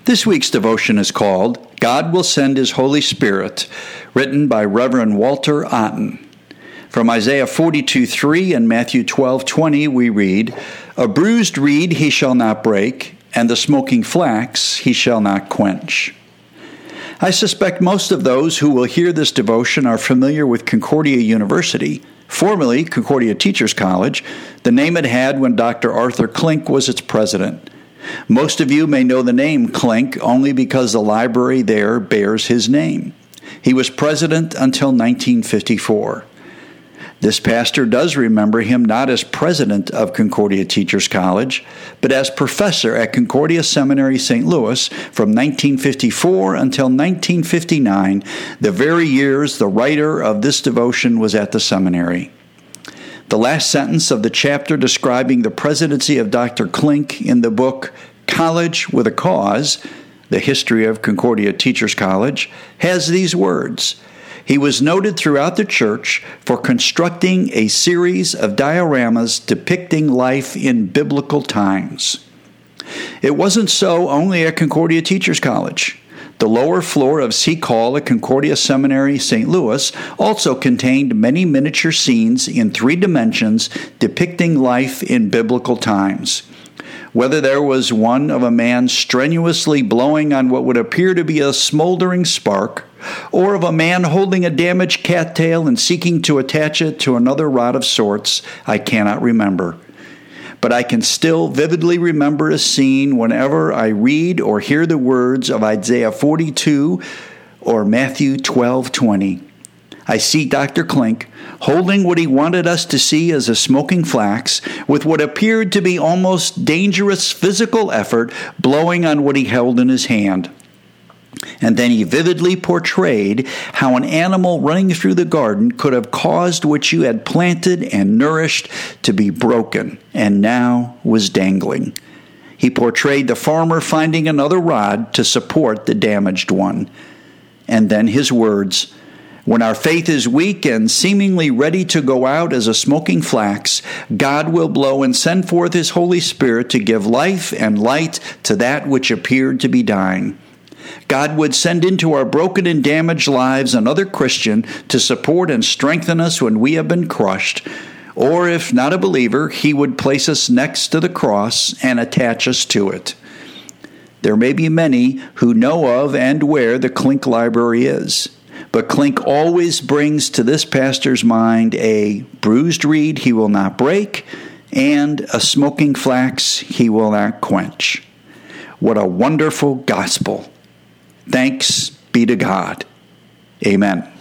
This week's devotion is called God Will Send His Holy Spirit, written by Reverend Walter Otten. From Isaiah 42:3 and Matthew 12:20 we read, "A bruised reed he shall not break, and the smoking flax he shall not quench." I suspect most of those who will hear this devotion are familiar with Concordia University, formerly Concordia Teachers College, the name it had when Dr. Arthur Klink was its president. Most of you may know the name Klink only because the library there bears his name. He was president until 1954. This pastor does remember him not as president of Concordia Teachers College, but as professor at Concordia Seminary, St. Louis, from 1954 until 1959, the very years the writer of this devotion was at the seminary. The last sentence of the chapter describing the presidency of Dr. Klink in the book College with a Cause, The History of Concordia Teachers College, has these words: "He was noted throughout the church for constructing a series of dioramas depicting life in biblical times." It wasn't so only at Concordia Teachers College. The lower floor of Seek Hall at Concordia Seminary, St. Louis, also contained many miniature scenes in 3 dimensions depicting life in biblical times. Whether there was one of a man strenuously blowing on what would appear to be a smoldering spark, or of a man holding a damaged cattail and seeking to attach it to another rod of sorts, I cannot remember. But I can still vividly remember a scene whenever I read or hear the words of Isaiah 42 or Matthew 12:20. I see Dr. Klink holding what he wanted us to see as a smoking flax, with what appeared to be almost dangerous physical effort blowing on what he held in his hand. And then he vividly portrayed how an animal running through the garden could have caused what you had planted and nourished to be broken, and now was dangling. He portrayed the farmer finding another rod to support the damaged one. And then his words: "When our faith is weak and seemingly ready to go out as a smoking flax, God will blow and send forth His Holy Spirit to give life and light to that which appeared to be dying. God would send into our broken and damaged lives another Christian to support and strengthen us when we have been crushed, or if not a believer, He would place us next to the cross and attach us to it." There may be many who know of and where the Klink Library is, but Klink always brings to this pastor's mind a bruised reed he will not break, and a smoking flax he will not quench. What a wonderful gospel! Thanks be to God. Amen.